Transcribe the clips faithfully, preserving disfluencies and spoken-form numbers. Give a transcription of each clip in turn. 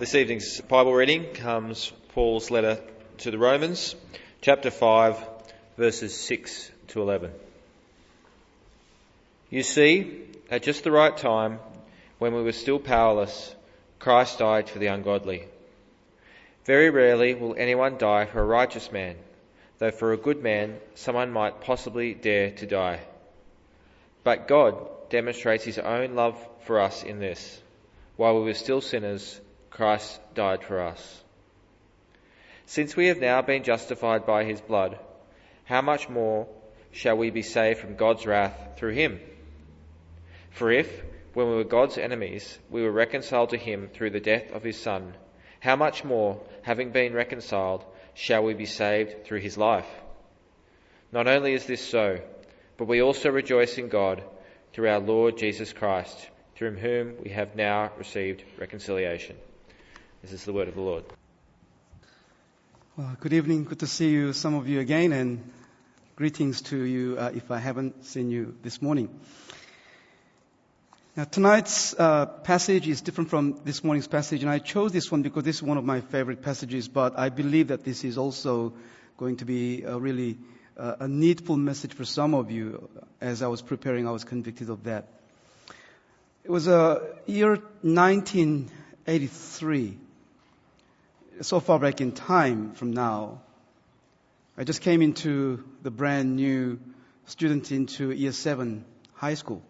This evening's Bible reading comes from Paul's letter to the Romans, chapter five, verses six to eleven. You see, at just the right time, when we were still powerless, Christ died for the ungodly. Very rarely will anyone die for a righteous man, though for a good man someone might possibly dare to die. But God demonstrates his own love for us in this: while we were still sinners, Christ died for us. Since we have now been justified by his blood, how much more shall we be saved from God's wrath through him? For if, when we were God's enemies, we were reconciled to him through the death of his Son, how much more, having been reconciled, shall we be saved through his life? Not only is this so, but we also rejoice in God through our Lord Jesus Christ, through whom we have now received reconciliation. This is the word of the Lord. Well, good evening. Good to see you, some of you again, and greetings to you uh, if I haven't seen you this morning. Now, tonight's uh, passage is different from this morning's passage, and I chose this one because this is one of my favorite passages, but I believe that this is also going to be a really uh, a needful message for some of you. As I was preparing, I was convicted of that. It was a uh, year nineteen eighty-three, so far back in time from now. I just came into the brand new student into year seven high school.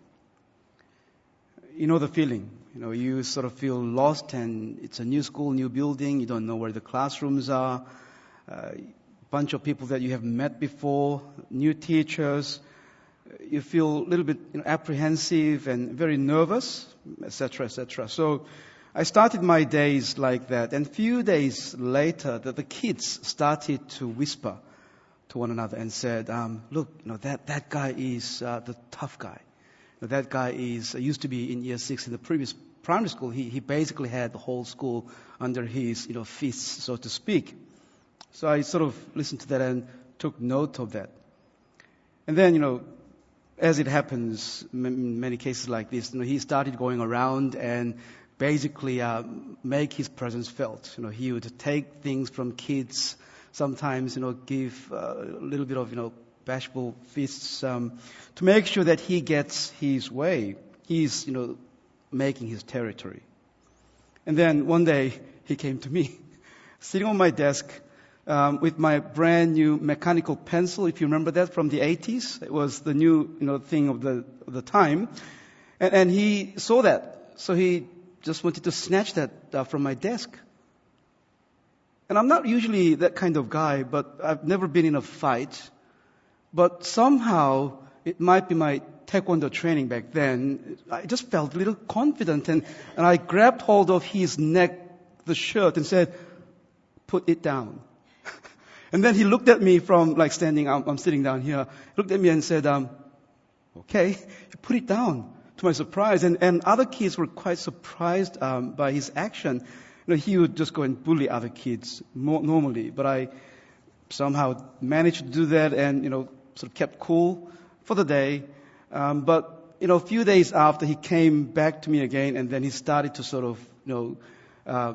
You know the feeling. You know, you sort of feel lost, and it's a new school, new building. You don't know where the classrooms are. A uh, bunch of people that you have met before, new teachers. You feel a little bit you know, apprehensive and very nervous, et cetera, et cetera. So I started my days like that, and a few days later, the, the kids started to whisper to one another and said, um, "Look, you know that that guy is uh, the tough guy. That guy is uh, used to be in year six in the previous primary school. He he basically had the whole school under his you know fists, so to speak." So I sort of listened to that and took note of that. And then you know, as it happens in many cases like this, you know, he started going around and basically uh, make his presence felt. You know, he would take things from kids. Sometimes you know give uh, a little bit of you know. bashful fists um, to make sure that he gets his way. He's, you know, making his territory. And then one day he came to me, sitting on my desk um, with my brand new mechanical pencil. If you remember that from the eighties, it was the new, you know, thing of the of the time. And, and he saw that, so he just wanted to snatch that uh, from my desk. And I'm not usually that kind of guy, but I've never been in a fight. But somehow, it might be my taekwondo training back then, I just felt a little confident, and, and I grabbed hold of his neck, the shirt, and said, "Put it down." And then he looked at me from like standing, I'm, I'm sitting down here, looked at me and said, um, "Okay," he put it down, to my surprise. And, and other kids were quite surprised um, by his action. You know, he would just go and bully other kids more normally, but I somehow managed to do that and, you know, sort of kept cool for the day. Um, but, you know, a few days after, he came back to me again, and then he started to sort of, you know, uh,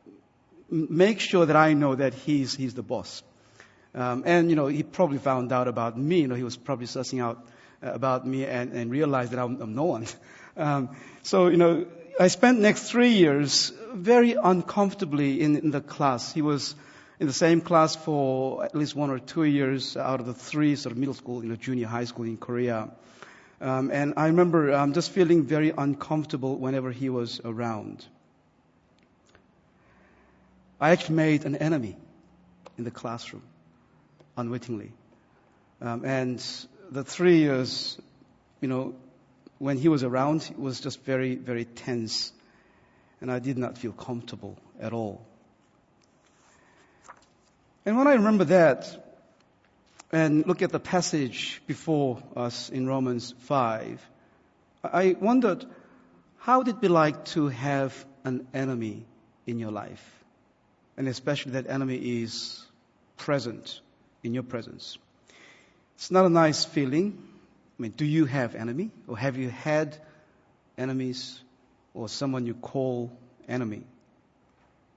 make sure that I know that he's he's the boss. Um, and, you know, he probably found out about me. You know, he was probably sussing out uh, about me and, and realized that I'm, I'm no one. Um, so, you know, I spent next three years very uncomfortably in, in the class. He was in the same class for at least one or two years out of the three sort of middle school, you know, junior high school in Korea. Um, and I remember um, just feeling very uncomfortable whenever he was around. I actually made an enemy in the classroom, unwittingly. Um, and the three years, you know, when he was around, it was just very, very tense. And I did not feel comfortable at all. And when I remember that and look at the passage before us in Romans five, I wondered, how would it be like to have an enemy in your life? And especially that enemy is present in your presence. It's not a nice feeling. I mean, do you have enemy? Or have you had enemies or someone you call enemy?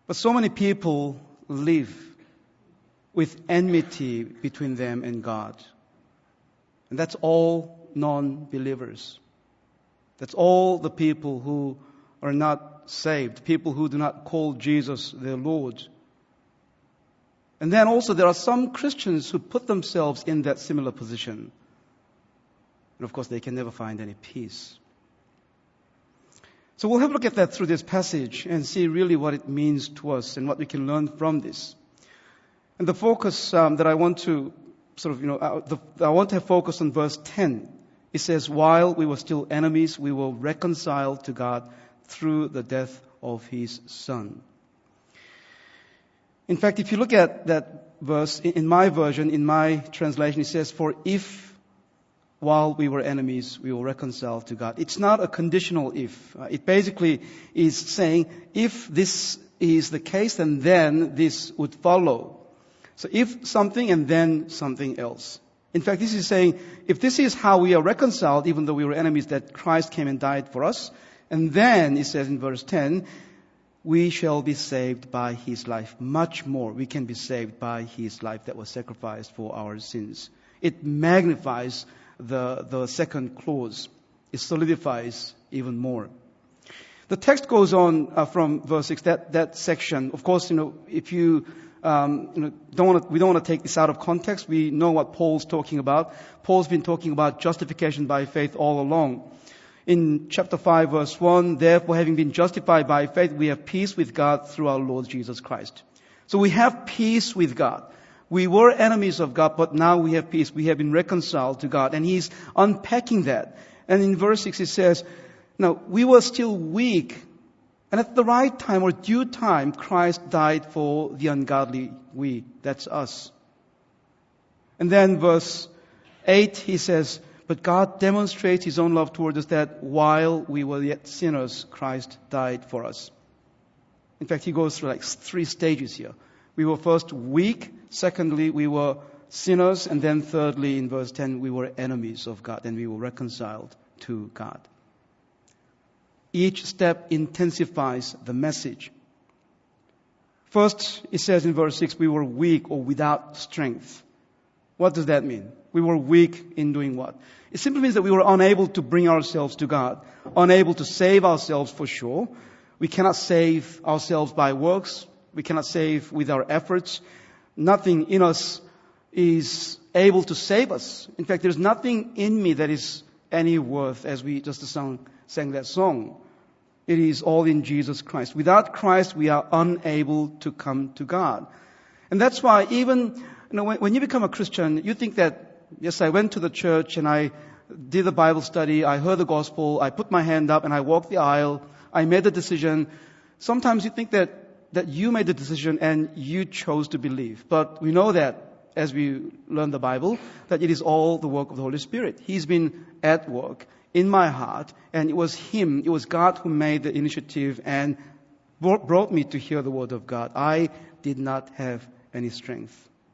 But so many people live with enmity between them and God. And that's all non-believers. That's all the people who are not saved, people who do not call Jesus their Lord. And then also there are some Christians who put themselves in that similar position. And of course they can never find any peace. So we'll have a look at that through this passage and see really what it means to us and what we can learn from this. And the focus um, that I want to sort of, you know, uh, the, I want to have focus on verse ten. It says, while we were still enemies, we were reconciled to God through the death of His Son. In fact, if you look at that verse, in my version, in my translation, it says, for if while we were enemies, we were reconciled to God. It's not a conditional if. Uh, it basically is saying, if this is the case, then then this would follow. So if something and then something else. In fact, this is saying, if this is how we are reconciled, even though we were enemies, that Christ came and died for us, and then, it says in verse ten, we shall be saved by His life. Much more, we can be saved by His life that was sacrificed for our sins. It magnifies the, the second clause. It solidifies even more. The text goes on uh, from verse six, that, that section. Of course, you know, if you, um, you know, don't want to, we don't want to take this out of context. We know what Paul's talking about. Paul's been talking about justification by faith all along. In chapter five, verse one, therefore, having been justified by faith, we have peace with God through our Lord Jesus Christ. So we have peace with God. We were enemies of God, but now we have peace. We have been reconciled to God. And He's unpacking that. And in verse six, it says, now, we were still weak. And at the right time or due time, Christ died for the ungodly we. That's us. And then verse eight, he says, but God demonstrates His own love towards us that while we were yet sinners, Christ died for us. In fact, he goes through like three stages here. We were first weak. Secondly, we were sinners. And then thirdly, in verse ten, we were enemies of God and we were reconciled to God. Each step intensifies the message. First, it says in verse six, we were weak or without strength. What does that mean? We were weak in doing what? It simply means that we were unable to bring ourselves to God, unable to save ourselves for sure. We cannot save ourselves by works. We cannot save with our efforts. Nothing in us is able to save us. In fact, there's nothing in me that is any worth, as we just sang, sang that song. It is all in Jesus Christ. Without Christ, we are unable to come to God. And that's why even, you know, when, when you become a Christian, you think that, yes, I went to the church and I did the Bible study, I heard the gospel, I put my hand up and I walked the aisle, I made the decision. Sometimes you think that, that you made the decision and you chose to believe. But we know that, as we learn the Bible, that it is all the work of the Holy Spirit. He's been at work in my heart, and it was Him, it was God who made the initiative and brought me to hear the Word of God. I did not have any strength.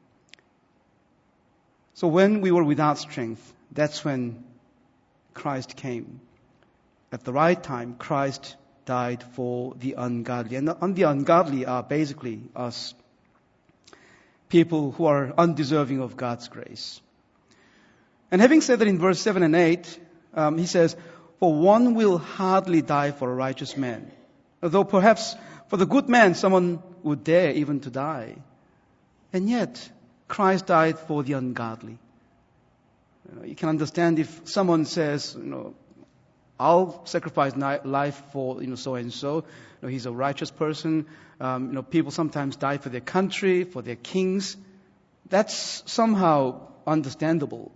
So when we were without strength, that's when Christ came. At the right time, Christ died for the ungodly. And the ungodly are basically us, people who are undeserving of God's grace. And having said that, in verse seven and eight, um, he says, for one will hardly die for a righteous man. Although perhaps for the good man, someone would dare even to die. And yet, Christ died for the ungodly. You know, you can understand if someone says, you know, I'll sacrifice life for, you know, so and so. You know, he's a righteous person. Um, you know, people sometimes die for their country, for their kings. That's somehow understandable.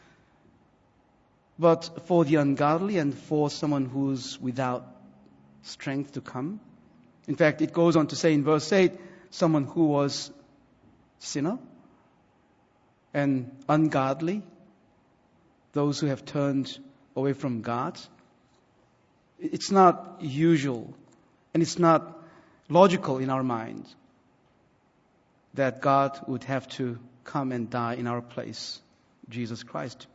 But for the ungodly and for someone who's without strength to come. In fact, it goes on to say in verse eight, someone who was sinner and ungodly, those who have turned away from God. It's not usual and it's not logical in our minds that God would have to come and die in our place, Jesus Christ.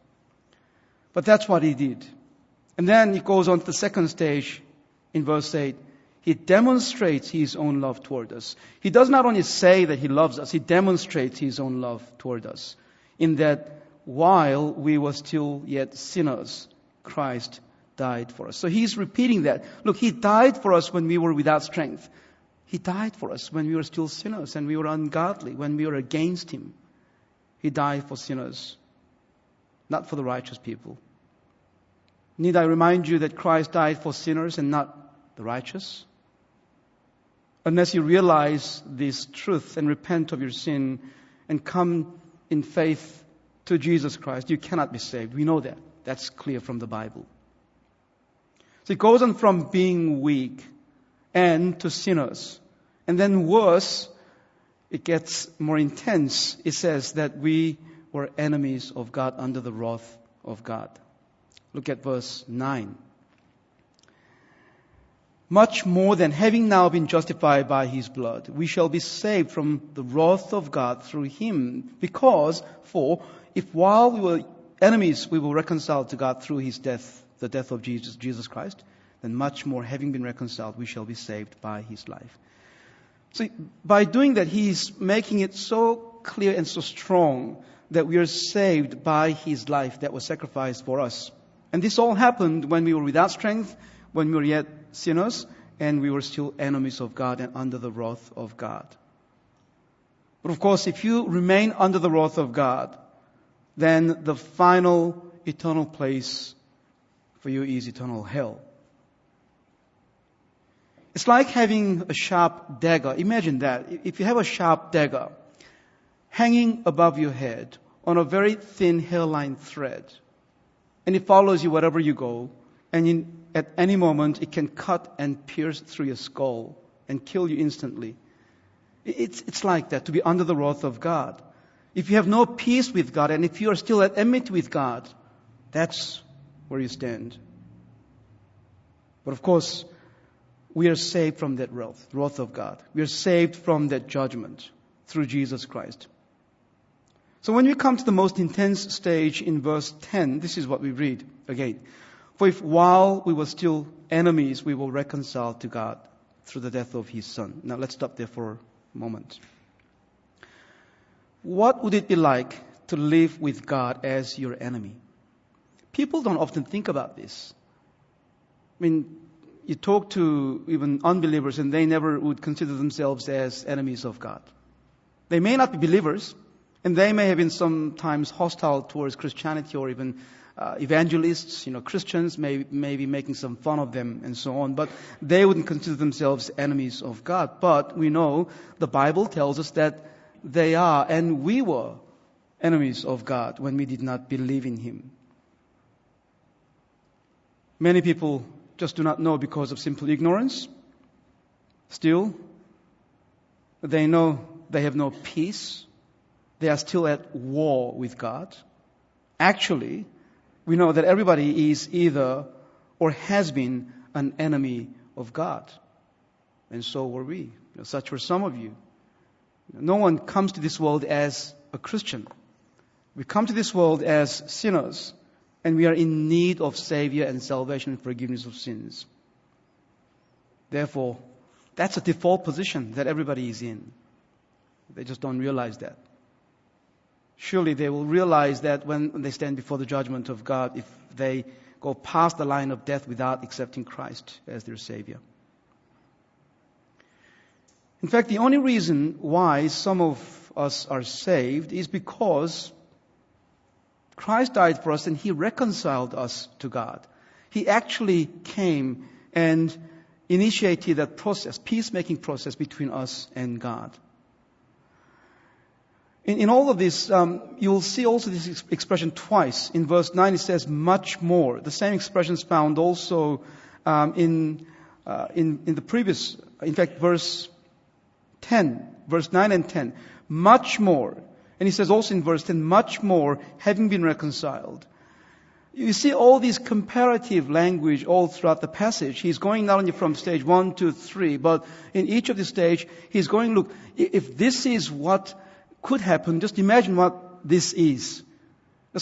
But that's what He did. And then He goes on to the second stage in verse eight. He demonstrates His own love toward us. He does not only say that He loves us, He demonstrates His own love toward us. In that while we were still yet sinners, Christ died for us. So He's repeating that. Look, He died for us when we were without strength. He died for us when we were still sinners and we were ungodly, when we were against Him. He died for sinners, not for the righteous people. Need I remind you that Christ died for sinners and not the righteous? Unless you realize this truth and repent of your sin and come in faith to Jesus Christ, you cannot be saved. We know that. That's clear from the Bible. So it goes on from being weak and to sinners. And then worse, it gets more intense. It says that we were enemies of God under the wrath of God. Look at verse nine. Much more than having now been justified by His blood, we shall be saved from the wrath of God through Him. Because, for, if while we were enemies, we were reconciled to God through His death, the death of Jesus, Jesus Christ, then much more, having been reconciled, we shall be saved by His life. So, by doing that, He is making it so clear and so strong that we are saved by His life that was sacrificed for us. And this all happened when we were without strength, when we were yet sinners, and we were still enemies of God and under the wrath of God. But of course, if you remain under the wrath of God, then the final eternal place for you is eternal hell. It's like having a sharp dagger. Imagine that. If you have a sharp dagger hanging above your head on a very thin hairline thread, and it follows you wherever you go, and in, at any moment it can cut and pierce through your skull and kill you instantly. It's, it's like that, to be under the wrath of God. If you have no peace with God, and if you are still at enmity with God, that's where you stand. But of course, we are saved from that wrath, wrath of God. We are saved from that judgment through Jesus Christ. So when we come to the most intense stage in verse ten, this is what we read again. For if while we were still enemies, we were reconciled to God through the death of His Son. Now let's stop there for a moment. What would it be like to live with God as your enemy? People don't often think about this. I mean, you talk to even unbelievers and they never would consider themselves as enemies of God. They may not be believers, and they may have been sometimes hostile towards Christianity, or even uh, evangelists, you know, Christians may, may be making some fun of them and so on, but they wouldn't consider themselves enemies of God. But we know the Bible tells us that they are, and we were, enemies of God when we did not believe in Him. Many people just do not know because of simple ignorance. Still, they know they have no peace. They are still at war with God. Actually, we know that everybody is either or has been an enemy of God. And so were we. You know, such were some of you. No one comes to this world as a Christian. We come to this world as sinners, and we are in need of Savior and salvation and forgiveness of sins. Therefore, that's a default position that everybody is in. They just don't realize that. Surely they will realize that when they stand before the judgment of God, if they go past the line of death without accepting Christ as their Savior. In fact, the only reason why some of us are saved is because Christ died for us and He reconciled us to God. He actually came and initiated that process, peacemaking process between us and God. In, in all of this, um, you will see also this ex- expression twice. In verse nine it says, much more. The same expression is found also um, in, uh, in, in the previous, in fact, verse ten, verse nine and ten. Much more. And he says also in verse ten, much more, having been reconciled. You see all these comparative language all throughout the passage. He's going not only from stage one to three, but in each of the stage, he's going, look, if this is what could happen, just imagine what this is.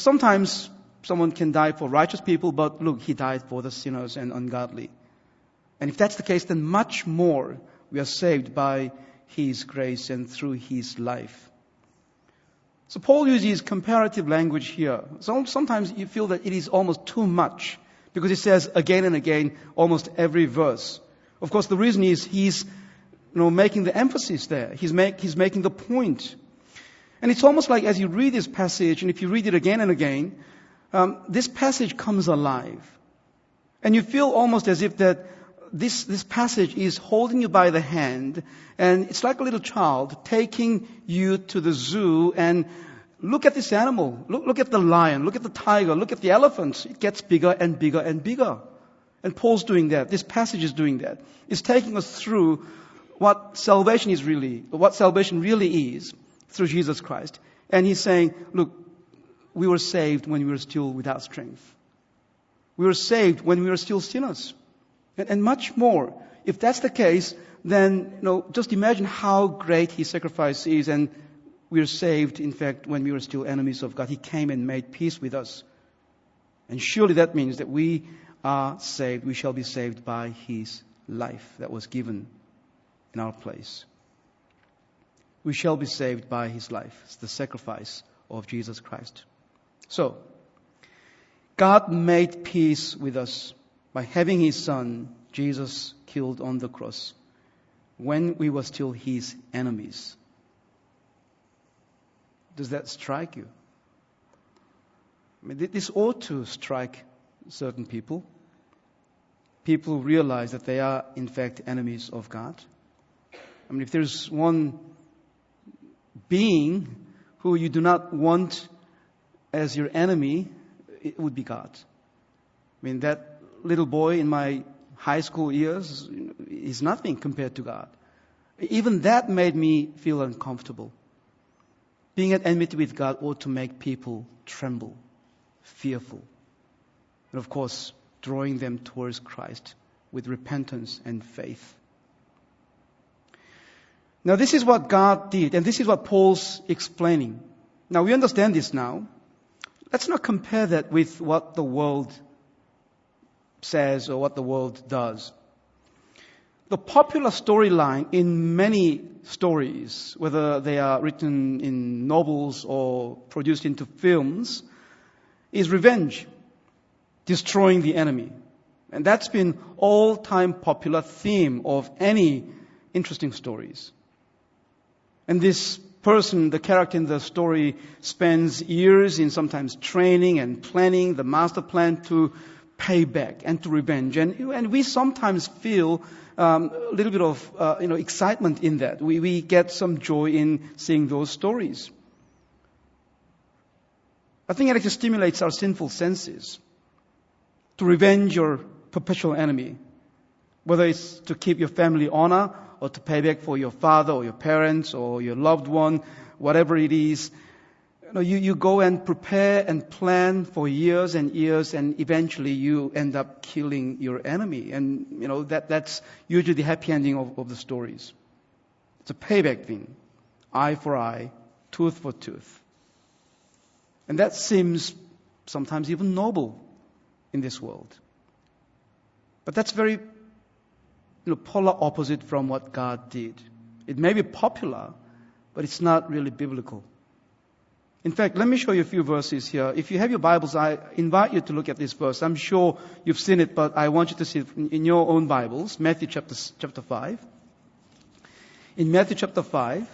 Sometimes someone can die for righteous people, but look, He died for the sinners and ungodly. And if that's the case, then much more we are saved by His grace and through His life. So Paul uses comparative language here. So sometimes you feel that it is almost too much because he says again and again almost every verse. Of course, the reason is he's you know, making the emphasis there. He's, make, he's making the point. And it's almost like as you read this passage, and if you read it again and again, um, this passage comes alive. And you feel almost as if that this, this passage is holding you by the hand, and it's like a little child taking you to the zoo and look at this animal, look, look at the lion, look at the tiger, look at the elephant. It gets bigger and bigger and bigger. And Paul's doing that. This passage is doing that. It's taking us through what salvation is really, what salvation really is through Jesus Christ. And he's saying, look, we were saved when we were still without strength. We were saved when we were still sinners. And, and much more. If that's the case, then, you know, just imagine how great His sacrifice is. And we were saved, in fact, when we were still enemies of God. He came and made peace with us. And surely that means that we are saved. We shall be saved by His life that was given in our place. We shall be saved by His life. It's the sacrifice of Jesus Christ. So, God made peace with us by having His Son, Jesus, killed on the cross when we were still His enemies. Does that strike you? I mean, this ought to strike certain people. People who realize that they are, in fact, enemies of God. I mean, if there's one being who you do not want as your enemy, it would be God. I mean, that little boy in my high school years is nothing compared to God. Even that made me feel uncomfortable. Being at enmity with God ought to make people tremble, fearful. And of course, drawing them towards Christ with repentance and faith. Now, this is what God did, and this is what Paul's explaining. Now, we understand this now. Let's not compare that with what the world says or what the world does. The popular storyline in many stories, whether they are written in novels or produced into films, is revenge, destroying the enemy. And that's been all-time popular theme of any interesting stories. And this person, the character in the story, spends years in sometimes training and planning the master plan to pay back and to revenge. And, and we sometimes feel um, a little bit of uh, you know excitement in that. We, we get some joy in seeing those stories. I think it actually stimulates our sinful senses to revenge your perpetual enemy, whether it's to keep your family honor or to pay back for your father or your parents or your loved one, whatever it is. You know, you, you go and prepare and plan for years and years, and eventually you end up killing your enemy. And, you know, that, that's usually the happy ending of, of the stories. It's a payback thing. Eye for eye, tooth for tooth. And that seems sometimes even noble in this world. But that's very you know, polar opposite from what God did. It may be popular, but it's not really biblical. In fact, let me show you a few verses here. If you have your Bibles, I invite you to look at this verse. I'm sure you've seen it, but I want you to see it in your own Bibles. Matthew chapter, chapter five. In Matthew chapter five,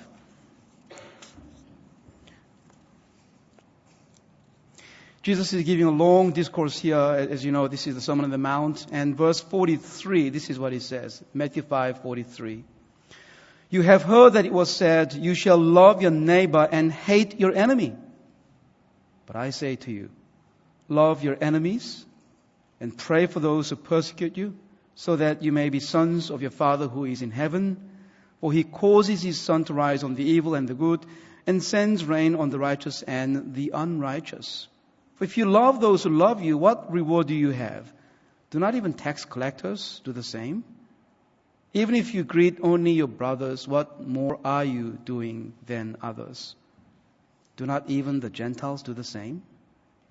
Jesus is giving a long discourse here. As you know, this is the Sermon on the Mount. And verse forty-three, this is what he says. Matthew five forty-three. You have heard that it was said, you shall love your neighbor and hate your enemy. But I say to you, love your enemies and pray for those who persecute you, so that you may be sons of your Father who is in heaven. For He causes His sun to rise on the evil and the good, and sends rain on the righteous and the unrighteous. For if you love those who love you, what reward do you have? Do not even tax collectors do the same? Even if you greet only your brothers, what more are you doing than others? Do not even the Gentiles do the same?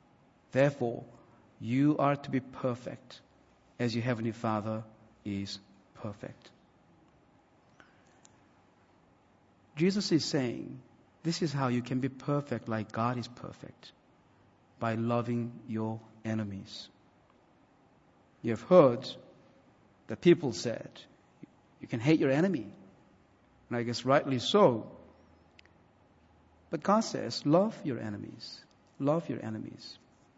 Therefore, you are to be perfect, as your heavenly Father is perfect. Jesus is saying, this is how you can be perfect like God is perfect, by loving your enemies. You have heard that people said, you can hate your enemy. And I guess rightly so. But God says, love your enemies. Love your enemies.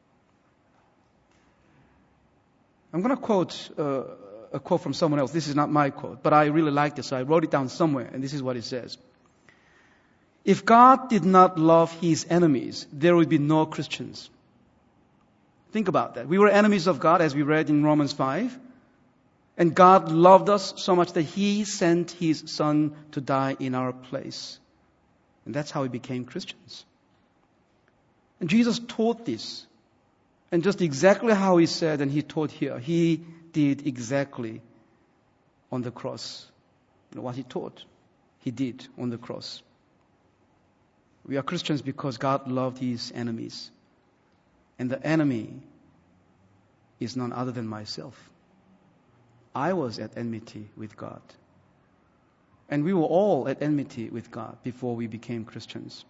I'm going to quote uh, a quote from someone else. This is not my quote, but I really like this, so I wrote it down somewhere, and this is what it says. If God did not love His enemies, there would be no Christians. Think about that. We were enemies of God, as we read in Romans five. And God loved us so much that He sent His Son to die in our place. And that's how we became Christians. And Jesus taught this. And just exactly how He said and He taught here, He did exactly on the cross. You know, what He taught, He did on the cross. We are Christians because God loved His enemies. And the enemy is none other than myself. I was at enmity with God. And we were all at enmity with God before we became Christians.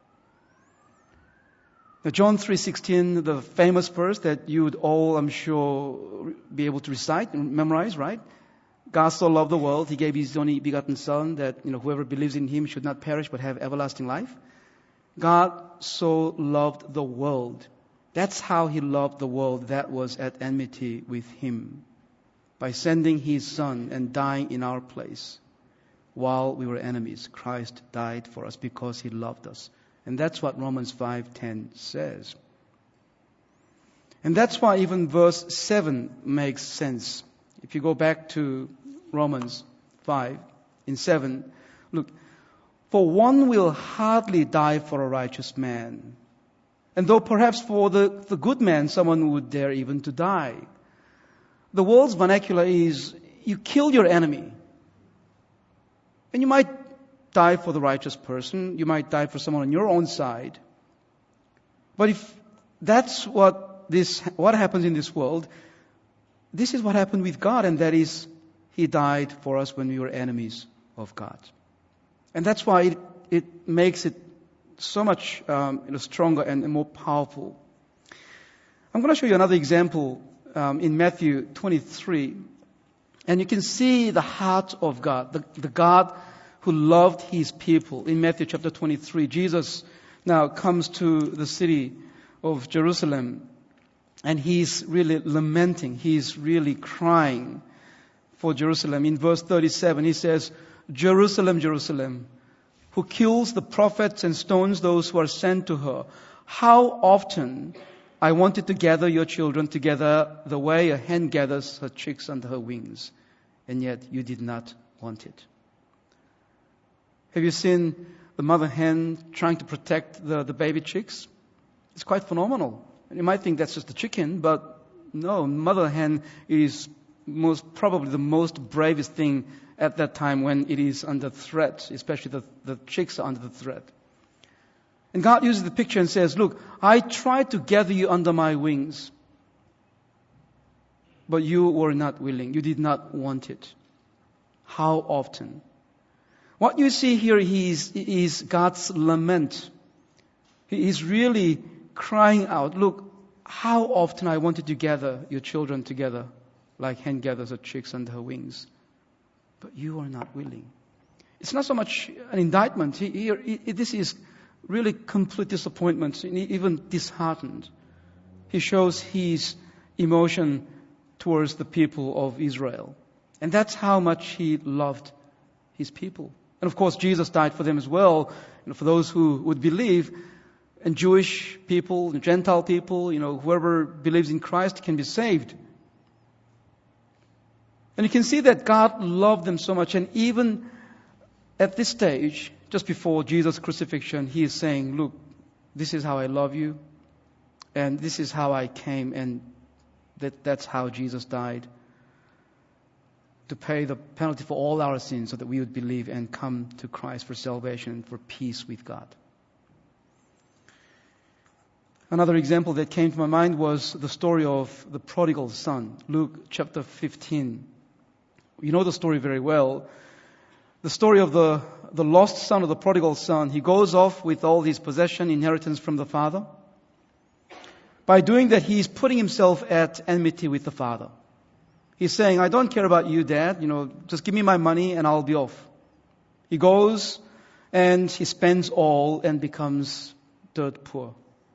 Now, John three sixteen, the famous verse that you would all, I'm sure, be able to recite and memorize, right? God so loved the world, He gave His only begotten Son, that you know whoever believes in Him should not perish but have everlasting life. God so loved the world. That's how He loved the world that was at enmity with Him, by sending His Son and dying in our place. While we were enemies, Christ died for us because He loved us. And that's what Romans five ten says. And that's why even verse seven makes sense. If you go back to Romans five, in seven, look, for one will hardly die for a righteous man. And though perhaps for the, the good man, someone would dare even to die. The world's vernacular is, you kill your enemy. And you might die for the righteous person. You might die for someone on your own side. But if that's what this, what happens in this world, this is what happened with God, and that is, He died for us when we were enemies of God. And that's why it, it makes it so much um, you know, stronger and more powerful. I'm going to show you another example um, in Matthew twenty-three. And you can see the heart of God, the, the God who loved His people. In Matthew chapter twenty-three, Jesus now comes to the city of Jerusalem, and He's really lamenting. He's really crying for Jerusalem. In verse thirty-seven, He says, Jerusalem, Jerusalem, who kills the prophets and stones those who are sent to her. How often I wanted to gather your children together the way a hen gathers her chicks under her wings, and yet you did not want it. Have you seen the mother hen trying to protect the, the baby chicks? It's quite phenomenal. And you might think that's just a chicken, but no, mother hen is most probably the most bravest thing at that time when it is under threat, especially the, the chicks are under the threat. And God uses the picture and says, look, I tried to gather you under my wings, but you were not willing. You did not want it. How often? What you see here is, is God's lament. He is really crying out, look, how often I wanted to gather your children together like hen gathers her chicks under her wings. But you are not willing. It's not so much an indictment. Here, this is really complete disappointment, even disheartened. He shows his emotion towards the people of Israel. And that's how much He loved His people. And of course, Jesus died for them as well, you know, for those who would believe. And Jewish people, Gentile people, you know, whoever believes in Christ can be saved. And you can see that God loved them so much. And even at this stage, just before Jesus' crucifixion, He is saying, look, this is how I love you. And this is how I came. And that, that's how Jesus died. To pay the penalty for all our sins so that we would believe and come to Christ for salvation and for peace with God. Another example that came to my mind was the story of the prodigal son. Luke chapter fifteen. You know the story very well. The story of the, the lost son, of the prodigal son. He goes off with all his possession, inheritance from the father. By doing that, he's putting himself at enmity with the father. He's saying, I don't care about you, Dad. You know, just give me my money and I'll be off. He goes and he spends all and becomes dirt poor.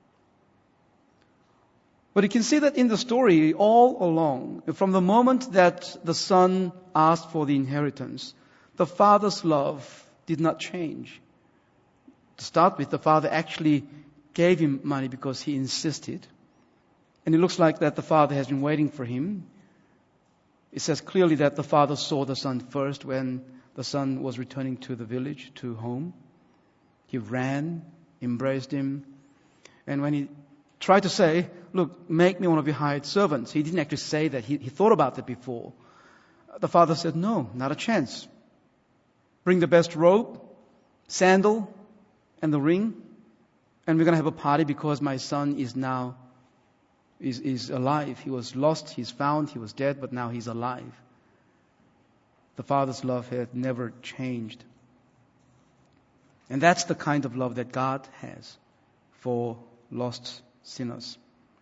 But you can see that in the story all along, from the moment that the son asked for the inheritance, the father's love did not change. To start with, the father actually gave him money because he insisted. And it looks like that the father has been waiting for him. It says clearly that the father saw the son first when the son was returning to the village, to home. He ran, embraced him. And when he tried to say, look, make me one of your hired servants, he didn't actually say that. He, he thought about that before. The father said, no, not a chance. Bring the best robe, sandal, and the ring, and we're going to have a party because my son is now is, is alive. He was lost, he's found, he was dead, but now he's alive. The father's love had never changed. And that's the kind of love that God has for lost sinners.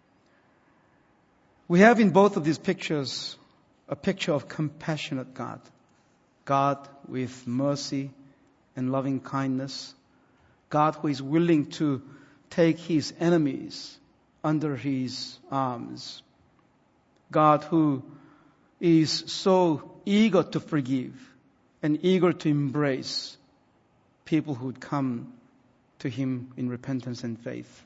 We have in both of these pictures a picture of compassionate God. God with mercy and loving kindness. God who is willing to take his enemies under his arms. God who is so eager to forgive and eager to embrace people who would come to him in repentance and faith.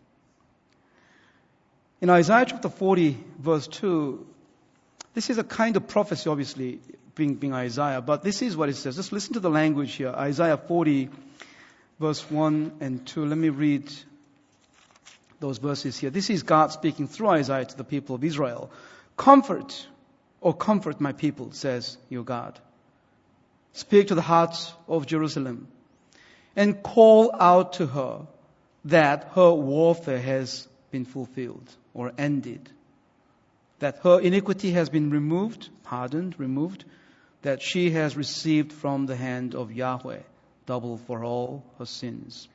In Isaiah chapter forty, verse two, this is a kind of prophecy, obviously, being, being Isaiah, but this is what it says. Just listen to the language here. Isaiah forty, verse one and two. Let me read those verses here. This is God speaking through Isaiah to the people of Israel. Comfort, O comfort my people, says your God. Speak to the hearts of Jerusalem and call out to her that her warfare has been fulfilled or ended. That her iniquity has been removed, pardoned, removed. That she has received from the hand of Yahweh double for all her sins.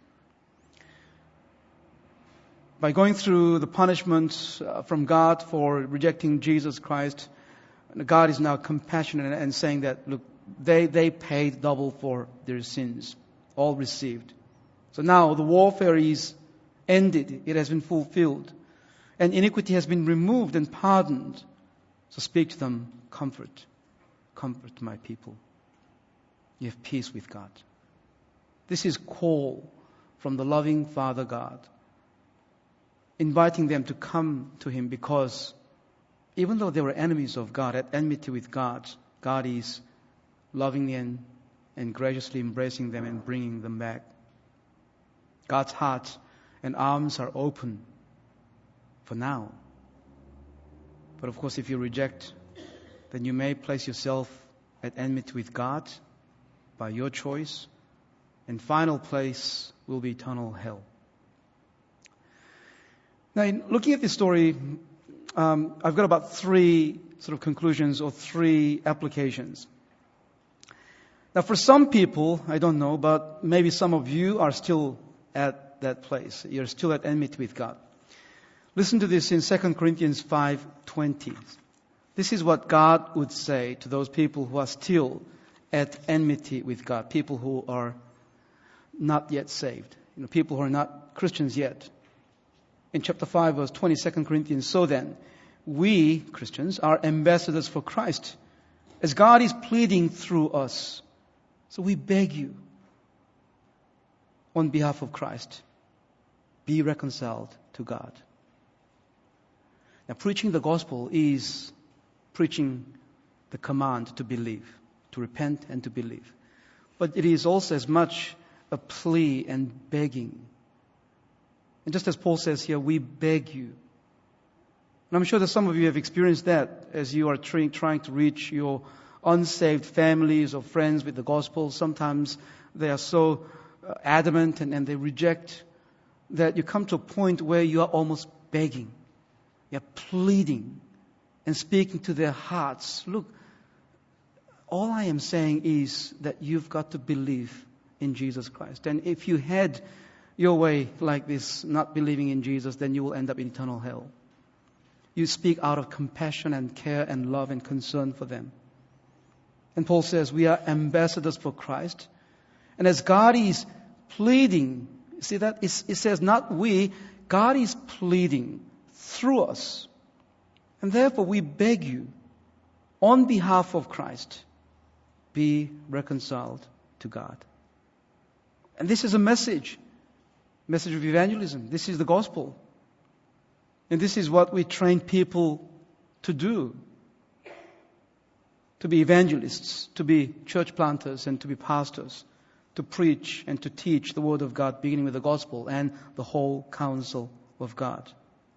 By going through the punishment uh, from God for rejecting Jesus Christ, God is now compassionate and saying that, look, they, they paid double for their sins, all received. So now the warfare is ended, it has been fulfilled, and iniquity has been removed and pardoned. So speak to them, comfort, comfort my people. You have peace with God. This is call from the loving Father God, inviting them to come to him because even though they were enemies of God, at enmity with God, God is loving them and graciously embracing them and bringing them back. God's heart and arms are open for now. But of course, if you reject, then you may place yourself at enmity with God by your choice, and final place will be eternal hell. Now, in looking at this story, um, I've got about three sort of conclusions or three applications. Now, for some people, I don't know, but maybe some of you are still at that place. You're still at enmity with God. Listen to this in Second Corinthians five twenty. This is what God would say to those people who are still at enmity with God, people who are not yet saved, you know, people who are not Christians yet. In chapter five, verse twenty, Second Corinthians, so then, we, Christians, are ambassadors for Christ, as God is pleading through us. So we beg you, on behalf of Christ, be reconciled to God. Now, preaching the gospel is preaching the command to believe, to repent and to believe. But it is also as much a plea and begging. And just as Paul says here, we beg you. And I'm sure that some of you have experienced that as you are trying, trying to reach your unsaved families or friends with the gospel. Sometimes they are so uh, adamant and, and they reject that you come to a point where you are almost begging. You're pleading and speaking to their hearts. Look, All I am saying is that you've got to believe in Jesus Christ. And if you head your way like this, not believing in Jesus, then you will end up in eternal hell. You speak out of compassion and care and love and concern for them. And Paul says we are ambassadors for Christ. And as God is pleading, see that? It's, it says not we, God is pleading through us. And therefore we beg you, on behalf of Christ, be reconciled to God. And this is a message, message of evangelism. This is the gospel. And this is what we train people to do. To be evangelists, to be church planters and to be pastors, to preach and to teach the word of God, beginning with the gospel and the whole counsel of God.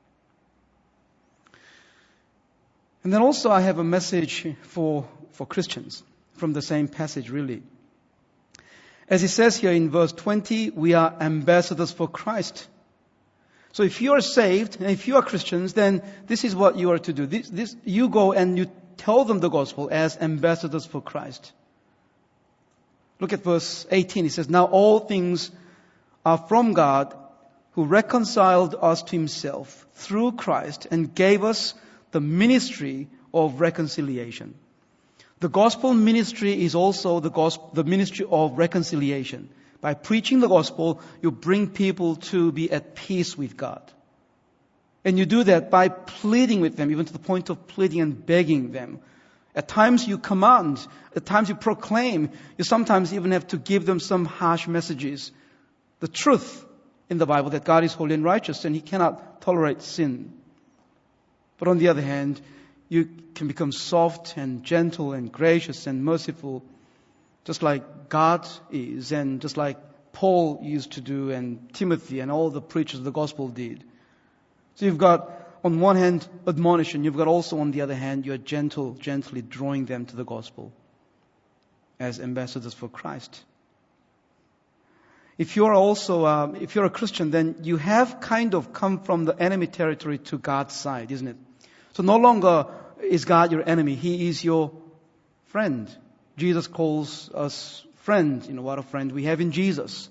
And then also I have a message for, for Christians from the same passage really. As it says here in verse twenty, we are ambassadors for Christ. So if you are saved and if you are Christians, then this is what you are to do. This, this, you go and you tell them the gospel as ambassadors for Christ. Look at verse eighteen. It says, now all things are from God who reconciled us to himself through Christ and gave us the ministry of reconciliation. The gospel ministry is also the gospel, the ministry of reconciliation. By preaching the gospel, you bring people to be at peace with God. And you do that by pleading with them, even to the point of pleading and begging them. At times you command, at times you proclaim. You sometimes even have to give them some harsh messages. The truth in the Bible that God is holy and righteous and He cannot tolerate sin. But on the other hand, you can become soft and gentle and gracious and merciful, just like God is, and just like Paul used to do, and Timothy and all the preachers of the gospel did. So you've got, on one hand, admonition. You've got also, on the other hand, you're gentle, gently drawing them to the gospel as ambassadors for Christ. If you're also, um, if you're a Christian, then you have kind of come from the enemy territory to God's side, isn't it? So no longer is God your enemy. He is your friend. Jesus calls us friend. You know, what a friend we have in Jesus.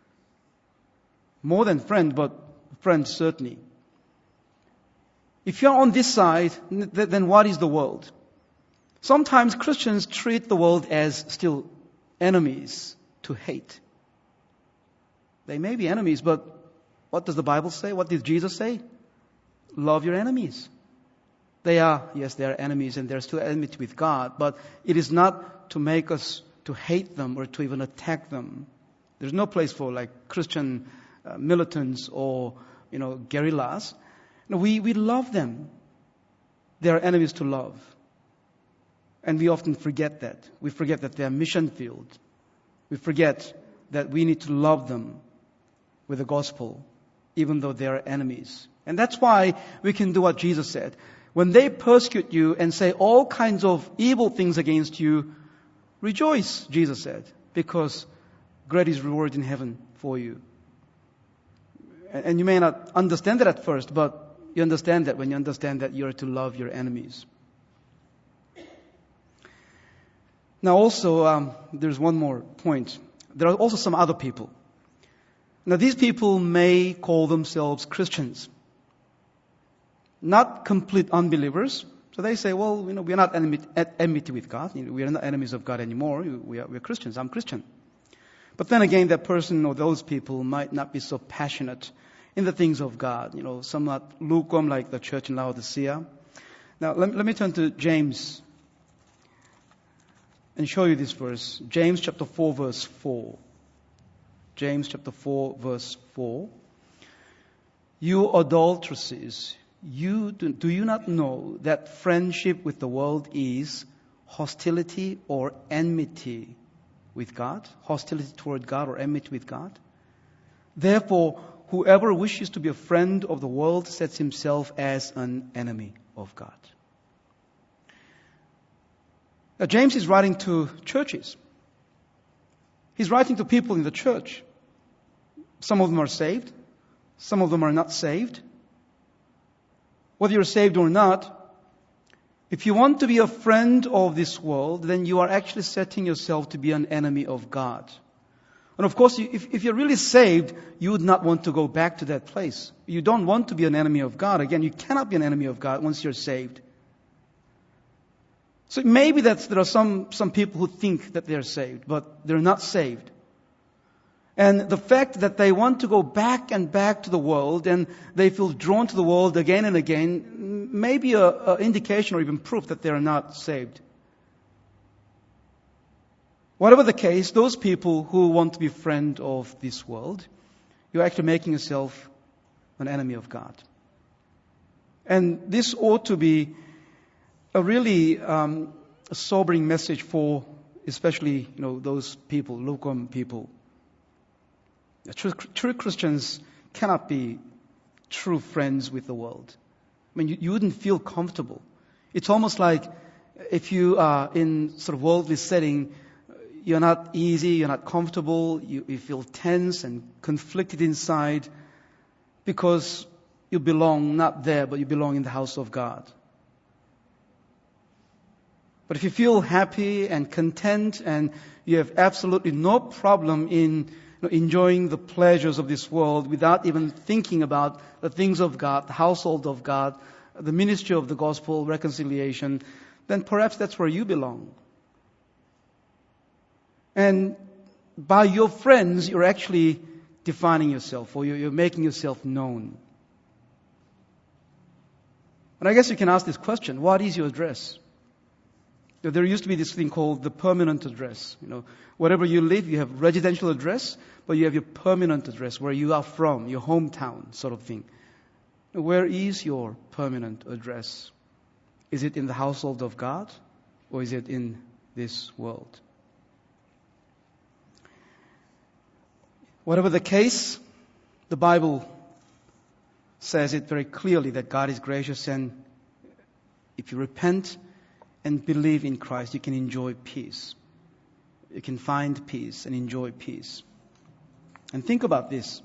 More than friend, but friend certainly. If you're on this side, then what is the world? Sometimes Christians treat the world as still enemies to hate. They may be enemies, but what does the Bible say? What did Jesus say? Love your enemies. They are, yes, they are enemies and they're still enmity with God, but it is not to make us to hate them or to even attack them. There's no place for like Christian uh, militants or, you know, guerrillas. No, we, we love them. They are enemies to love. And we often forget that. We forget that they are mission field. We forget that we need to love them with the gospel, even though they are enemies. And that's why we can do what Jesus said. When they persecute you and say all kinds of evil things against you, rejoice, Jesus said, because great is reward in heaven for you. And you may not understand that at first, but you understand that when you understand that you are to love your enemies. Now also, um, there's one more point. There are also some other people. Now these people may call themselves Christians. Not complete unbelievers. So they say, well, you know, we are not enemy, at enmity with God. You know, we are not enemies of God anymore. We are, we are Christians. I'm Christian. But then again, that person or those people might not be so passionate in the things of God. You know, somewhat lukewarm like the church in Laodicea. Now, let, let me turn to James and show you this verse. James chapter four, verse four. James chapter four, verse four. You adulteresses, you do, do you not know that friendship with the world is hostility or enmity with God? Hostility toward God or enmity with God? Therefore, whoever wishes to be a friend of the world sets himself as an enemy of God. Now, James is writing to churches. He's writing to people in the church. Some of them are saved. Some of them are not saved. Whether you're saved or not, If you want to be a friend of this world, then you are actually setting yourself to be an enemy of God. And of course, if, if you're really saved, you would not want to go back to that place. You don't want to be an enemy of God. Again, you cannot be an enemy of God once you're saved. So maybe that's, there are some, some people who think that they're saved, but they're not saved. And the fact that they want to go back and back to the world and they feel drawn to the world again and again may be an indication or even proof that they are not saved. Whatever the case, those people who want to be friend of this world, you're actually making yourself an enemy of God. And this ought to be a really um, a sobering message for especially, you know, those people, lukewarm people. True, true Christians cannot be true friends with the world. I mean, you, you wouldn't feel comfortable. It's almost like if you are in sort of worldly setting, you're not easy, you're not comfortable, you, you feel tense and conflicted inside because you belong not there, but you belong in the house of God. But if you feel happy and content and you have absolutely no problem in you know, enjoying the pleasures of this world without even thinking about the things of God, the household of God, the ministry of the gospel, reconciliation, then perhaps that's where you belong. And by your friends, you're actually defining yourself, or you're, you're making yourself known. And I guess you can ask this question, what is your address? There used to be this thing called the permanent address. You know, wherever you live, you have residential address, but you have your permanent address, where you are from, your hometown sort of thing. Where is your permanent address? Is it in the household of God, or is it in this world? Whatever the case, the Bible says it very clearly that God is gracious, and if you repent and believe in Christ, you can enjoy peace. You can find peace and enjoy peace. And think about this.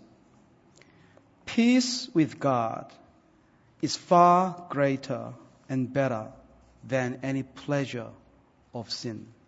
Peace with God is far greater and better than any pleasure of sin.